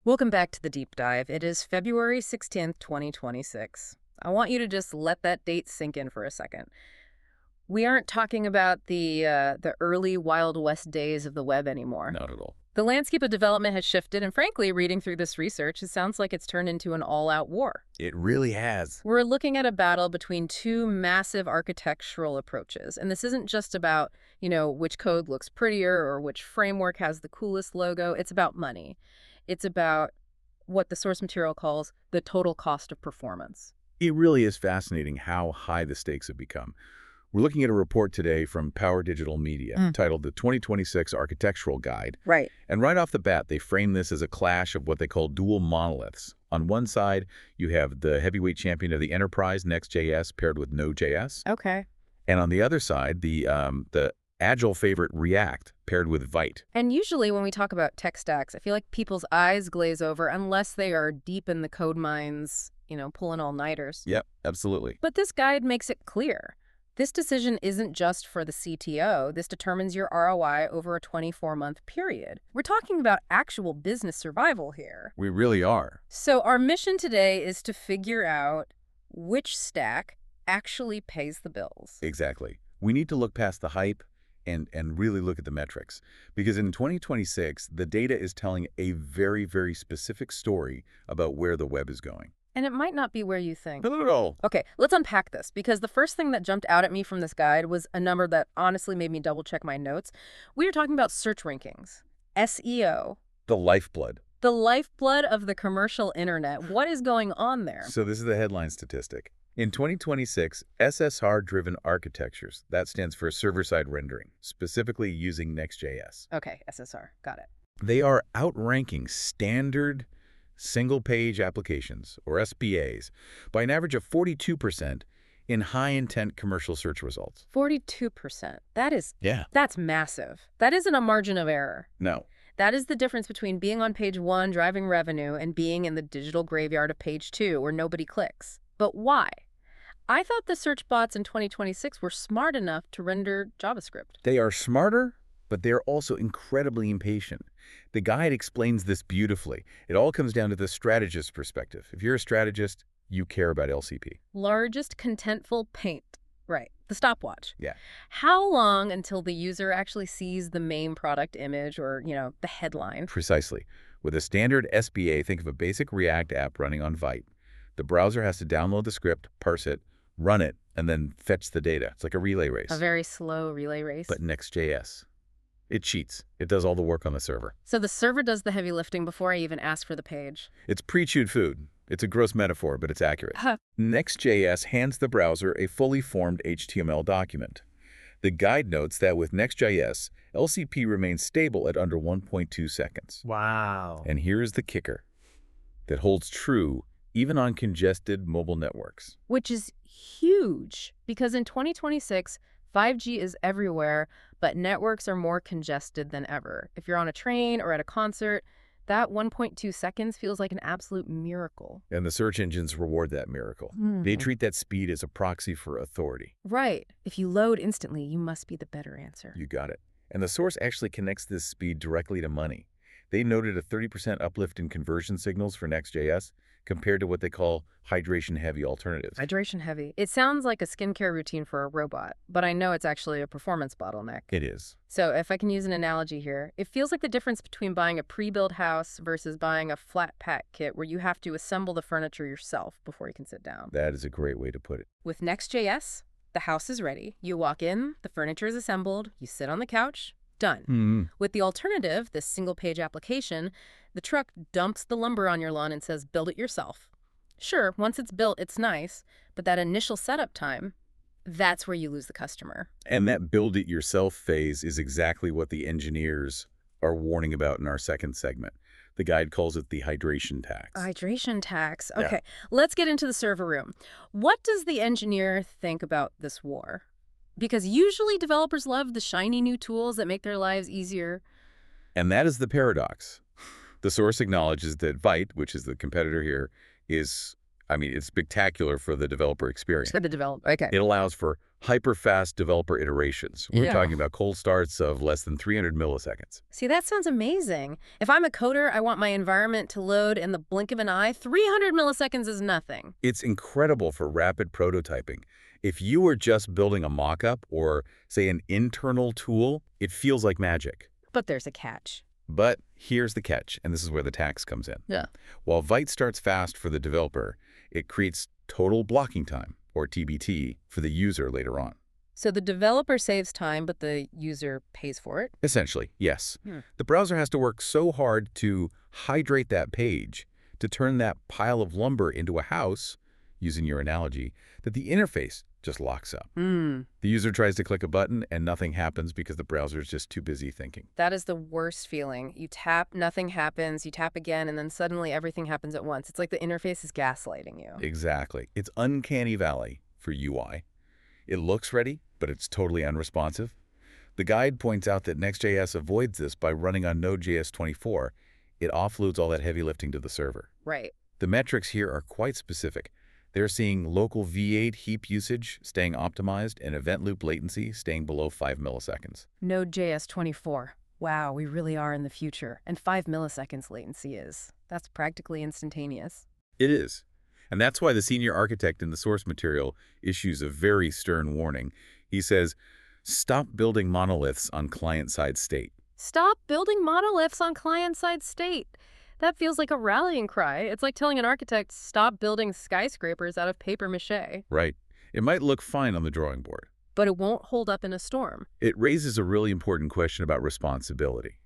Welcome back to the deep dive. It is February 16th, 2026. I want you to just let that date sink in for a second. We aren't talking about the early Wild West days of the web anymore. Not at all. The landscape of development has shifted, and frankly, reading through this research, it sounds like it's turned into an all-out war. It really has. We're looking at a battle between two massive architectural approaches, and this isn't just about, which code looks prettier or which framework has the coolest logo. It's about money. It's about what the source material calls the total cost of performance. It really is fascinating how high the stakes have become. We're looking at a report today from Power Digital Media titled The 2026 Architectural Guide. Right. And right off the bat, they frame this as a clash of what they call dual monoliths. On one side, you have the heavyweight champion of the enterprise, Next.js, paired with Node.js. Okay. And on the other side, the agile favorite React, paired with Vite. And usually when we talk about tech stacks, I feel like people's eyes glaze over unless they are deep in the code mines, pulling all-nighters. Yep, absolutely. But this guide makes it clear. This decision isn't just for the CTO. This determines your ROI over a 24-month period. We're talking about actual business survival here. We really are. So our mission today is to figure out which stack actually pays the bills. Exactly. We need to look past the hype and really look at the metrics. Because in 2026, the data is telling a very, very specific story about where the web is going. And it might not be where you think. Not at all. Okay, let's unpack this, because the first thing that jumped out at me from this guide was a number that honestly made me double-check my notes. We are talking about search rankings, SEO. The lifeblood. The lifeblood of the commercial internet. What is going on there? So this is the headline statistic. In 2026, SSR-driven architectures, that stands for server-side rendering, specifically using Next.js. Okay, SSR, got it. They are outranking standard single-page applications, or SPAs, by an average of 42% in high-intent commercial search results. 42%. Yeah. That's massive. That isn't a margin of error. No. That is the difference between being on page 1 driving revenue and being in the digital graveyard of page 2 where nobody clicks. But why? I thought the search bots in 2026 were smart enough to render JavaScript. They are smarter, but they're also incredibly impatient. The guide explains this beautifully. It all comes down to the strategist's perspective. If you're a strategist, you care about LCP. Largest contentful paint. Right. The stopwatch. Yeah. How long until the user actually sees the main product image or, the headline? Precisely. With a standard SPA, think of a basic React app running on Vite. The browser has to download the script, parse it, run it, and then fetch the data. It's like a relay race. A very slow relay race. But Next.js, it cheats. It does all the work on the server. So the server does the heavy lifting before I even ask for the page. It's pre-chewed food. It's a gross metaphor, but it's accurate. Next.js hands the browser a fully formed HTML document. The guide notes that with Next.js, LCP remains stable at under 1.2 seconds. Wow. And here's the kicker that holds true even on congested mobile networks. Which is huge, because in 2026, 5G is everywhere, but networks are more congested than ever. If you're on a train or at a concert, that 1.2 seconds feels like an absolute miracle. And the search engines reward that miracle. They treat that speed as a proxy for authority. Right. If you load instantly, you must be the better answer. You got it. And the source actually connects this speed directly to money. They noted a 30% uplift in conversion signals for Next.js compared to what they call hydration-heavy alternatives. Hydration heavy. It sounds like a skincare routine for a robot, but I know it's actually a performance bottleneck. It is. So if I can use an analogy here, it feels like the difference between buying a pre-built house versus buying a flat pack kit where you have to assemble the furniture yourself before you can sit down. That is a great way to put it. With Next.js, the house is ready. You walk in, the furniture is assembled, you sit on the couch, done. With the alternative, this single-page application, the truck dumps the lumber on your lawn and says, build it yourself. Sure, once it's built, it's nice, but that initial setup time, that's where you lose the customer. And that build-it-yourself phase is exactly what the engineers are warning about in our second segment. The guide calls it the hydration tax. Hydration tax. Yeah. Okay, let's get into the server room. What does the engineer think about this war? Because usually developers love the shiny new tools that make their lives easier. And that is the paradox. The source acknowledges that Vite, which is the competitor here, is I mean, it's spectacular for the developer experience. For the developer, okay. It allows for hyper-fast developer iterations. We're talking about cold starts of less than 300 milliseconds. See, that sounds amazing. If I'm a coder, I want my environment to load in the blink of an eye. 300 milliseconds is nothing. It's incredible for rapid prototyping. If you were just building a mock-up or, say, an internal tool, it feels like magic. But there's a catch. But here's the catch, and this is where the tax comes in. Yeah. While Vite starts fast for the developer, it creates total blocking time, or TBT, for the user later on. So the developer saves time, but the user pays for it? Essentially, yes. The browser has to work so hard to hydrate that page, to turn that pile of lumber into a house, using your analogy, that the interface just locks up. The user tries to click a button and nothing happens because the browser is just too busy thinking. That is the worst feeling. You tap, nothing happens, you tap again, and then suddenly everything happens at once. It's like the interface is gaslighting you. Exactly. It's uncanny valley for UI. It looks ready, but it's totally unresponsive. The guide points out that Next.js avoids this by running on Node.js 24. It offloads all that heavy lifting to the server. Right. The metrics here are quite specific. They're seeing local V8 heap usage staying optimized and event loop latency staying below 5 milliseconds. Node.js 24. Wow, we really are in the future. And 5 milliseconds latency is. That's practically instantaneous. It is. And that's why the senior architect in the source material issues a very stern warning. He says, stop building monoliths on client-side state. Stop building monoliths on client-side state. That feels like a rallying cry. It's like telling an architect, stop building skyscrapers out of paper mache. Right. It might look fine on the drawing board, but it won't hold up in a storm. It raises a really important question about responsibility.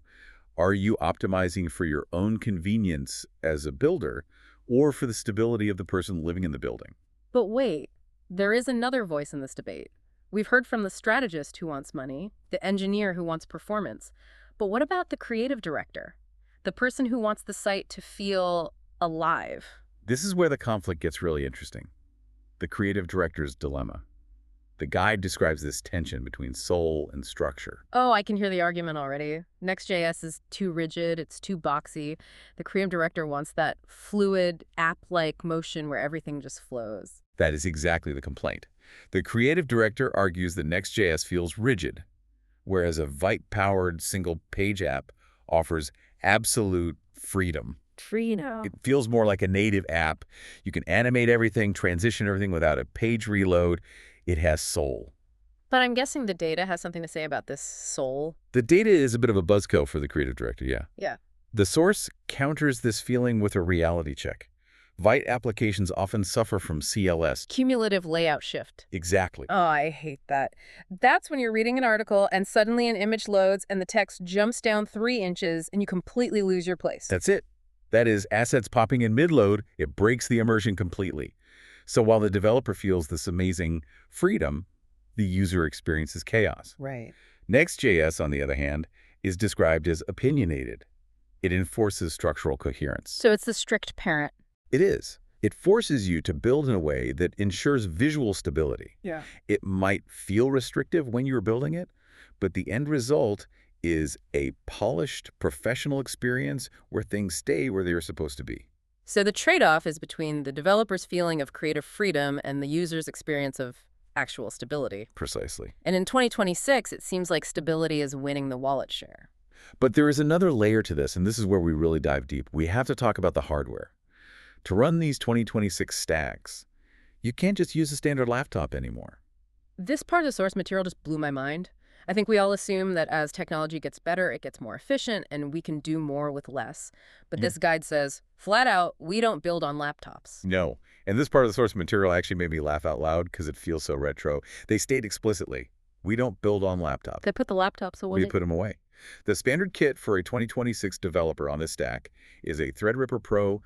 Are you optimizing for your own convenience as a builder or for the stability of the person living in the building? But wait, there is another voice in this debate. We've heard from the strategist who wants money, the engineer who wants performance. But what about the creative director? The person who wants the site to feel alive? This is where the conflict gets really interesting. The creative director's dilemma. The guide describes this tension between soul and structure. Oh, I can hear the argument already. Next.js is too rigid, it's too boxy. The creative director wants that fluid, app-like motion where everything just flows. That is exactly the complaint. The creative director argues that Next.js feels rigid, whereas a Vite-powered single-page app offers absolute freedom. Freedom. It feels more like a native app. You can animate everything, transition everything without a page reload. It has soul. But I'm guessing the data has something to say about this soul. The data is a bit of a buzzkill for the creative director, yeah. Yeah. The source counters this feeling with a reality check. Vite applications often suffer from CLS. Cumulative layout shift. Exactly. Oh, I hate that. That's when you're reading an article and suddenly an image loads and the text jumps down 3 inches and you completely lose your place. That's it. That is, assets popping in mid-load, it breaks the immersion completely. So while the developer feels this amazing freedom, the user experiences chaos. Right. Next.js, on the other hand, is described as opinionated. It enforces structural coherence. So it's the strict parent. It is. It forces you to build in a way that ensures visual stability. Yeah. It might feel restrictive when you're building it, but the end result is a polished, professional experience where things stay where they're supposed to be. So the trade-off is between the developer's feeling of creative freedom and the user's experience of actual stability. Precisely. And in 2026, it seems like stability is winning the wallet share. But there is another layer to this, and this is where we really dive deep. We have to talk about the hardware. To run these 2026 stacks, you can't just use a standard laptop anymore. This part of the source material just blew my mind. I think we all assume that as technology gets better, it gets more efficient and we can do more with less. But this guide says, flat out, we don't build on laptops. No. And this part of the source material actually made me laugh out loud because it feels so retro. They state explicitly, we don't build on laptops. They put the laptops away. We put them away. The standard kit for a 2026 developer on this stack is a Threadripper Pro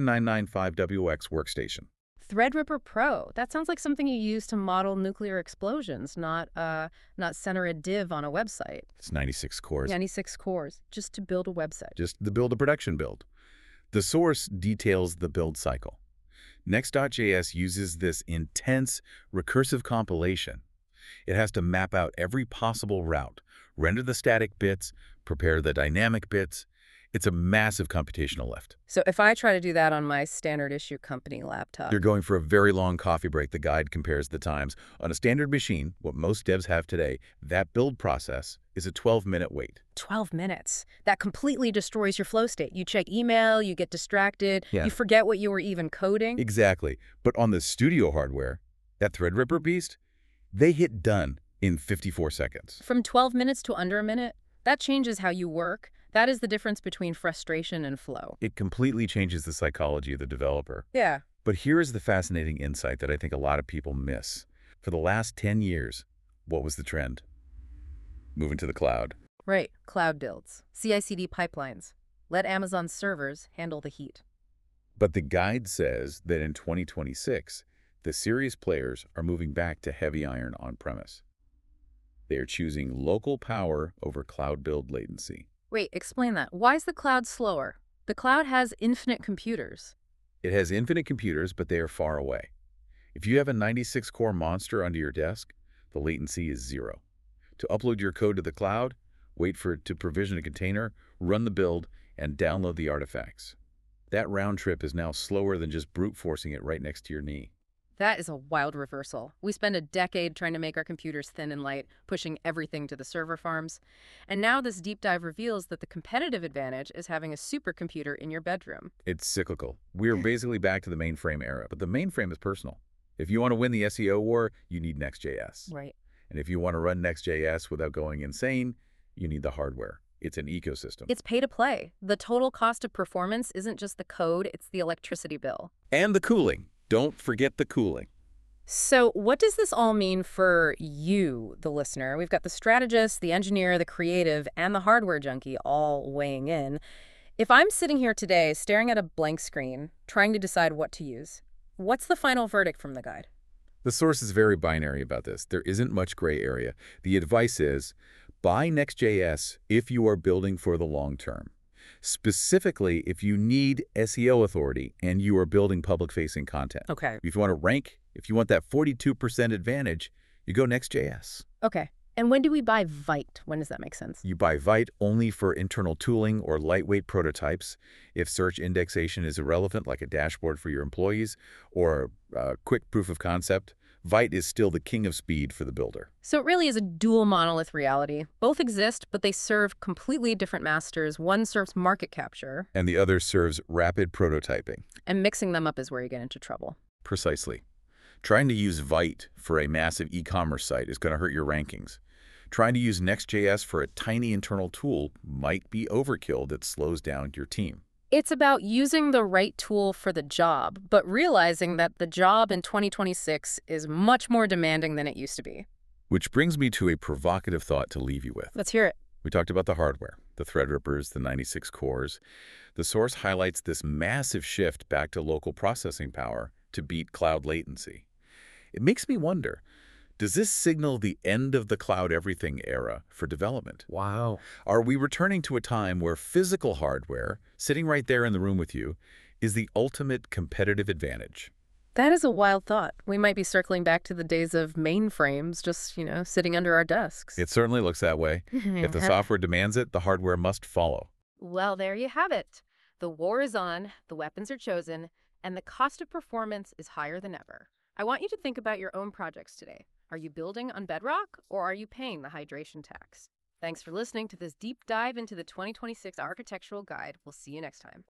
7995WX workstation. Threadripper Pro. That sounds like something you use to model nuclear explosions, not center a div on a website. It's 96 cores. 96 cores, just to build a website. Just to build a production build. The source details the build cycle. Next.js uses this intense recursive compilation. It has to map out every possible route, render the static bits, prepare the dynamic bits. It's a massive computational lift. So if I try to do that on my standard issue company laptop. You're going for a very long coffee break. The guide compares the times. On a standard machine, what most devs have today, that build process is a 12-minute wait. 12 minutes. That completely destroys your flow state. You check email, you get distracted, Yeah. you forget what you were even coding. Exactly. But on the studio hardware, that Threadripper beast, they hit done in 54 seconds. From 12 minutes to under a minute, that changes how you work. That is the difference between frustration and flow. It completely changes the psychology of the developer. Yeah. But here is the fascinating insight that I think a lot of people miss. For the last 10 years, what was the trend? Moving to the cloud. Right. Cloud builds. CI/CD pipelines. Let Amazon servers handle the heat. But the guide says that in 2026, the serious players are moving back to heavy iron on-premise. They are choosing local power over cloud build latency. Wait, explain that. Why is the cloud slower? The cloud has infinite computers. It has infinite computers, but they are far away. If you have a 96-core monster under your desk, the latency is 0. To upload your code to the cloud, wait for it to provision a container, run the build, and download the artifacts. That round trip is now slower than just brute forcing it right next to your knee. That is a wild reversal. We spent a decade trying to make our computers thin and light, pushing everything to the server farms. And now this deep dive reveals that the competitive advantage is having a supercomputer in your bedroom. It's cyclical. We're basically back to the mainframe era, but the mainframe is personal. If you want to win the SEO war, you need Next.js. Right. And if you want to run Next.js without going insane, you need the hardware. It's an ecosystem. It's pay to play. The total cost of performance isn't just the code, it's the electricity bill. And the cooling. Don't forget the cooling. So what does this all mean for you, the listener? We've got the strategist, the engineer, the creative, and the hardware junkie all weighing in. If I'm sitting here today staring at a blank screen, trying to decide what to use, what's the final verdict from the guide? The source is very binary about this. There isn't much gray area. The advice is, buy Next.js if you are building for the long term. Specifically, if you need SEO authority and you are building public-facing content. Okay. If you want to rank, if you want that 42% advantage, you go Next.js. Okay. And when do we buy Vite? When does that make sense? You buy Vite only for internal tooling or lightweight prototypes. If search indexation is irrelevant, like a dashboard for your employees or a quick proof of concept, Vite is still the king of speed for the builder. So it really is a dual monolith reality. Both exist, but they serve completely different masters. One serves market capture. And the other serves rapid prototyping. And mixing them up is where you get into trouble. Precisely. Trying to use Vite for a massive e-commerce site is going to hurt your rankings. Trying to use Next.js for a tiny internal tool might be overkill that slows down your team. It's about using the right tool for the job, but realizing that the job in 2026 is much more demanding than it used to be. Which brings me to a provocative thought to leave you with. Let's hear it. We talked about the hardware, the Threadrippers, the 96 cores. The source highlights this massive shift back to local processing power to beat cloud latency. It makes me wonder, does this signal the end of the cloud everything era for development? Wow. Are we returning to a time where physical hardware, sitting right there in the room with you, is the ultimate competitive advantage? That is a wild thought. We might be circling back to the days of mainframes just, sitting under our desks. It certainly looks that way. If the software demands it, the hardware must follow. Well, there you have it. The war is on, the weapons are chosen, and the cost of performance is higher than ever. I want you to think about your own projects today. Are you building on Bedrock, or are you paying the hydration tax? Thanks for listening to this deep dive into the 2026 Architectural Guide. We'll see you next time.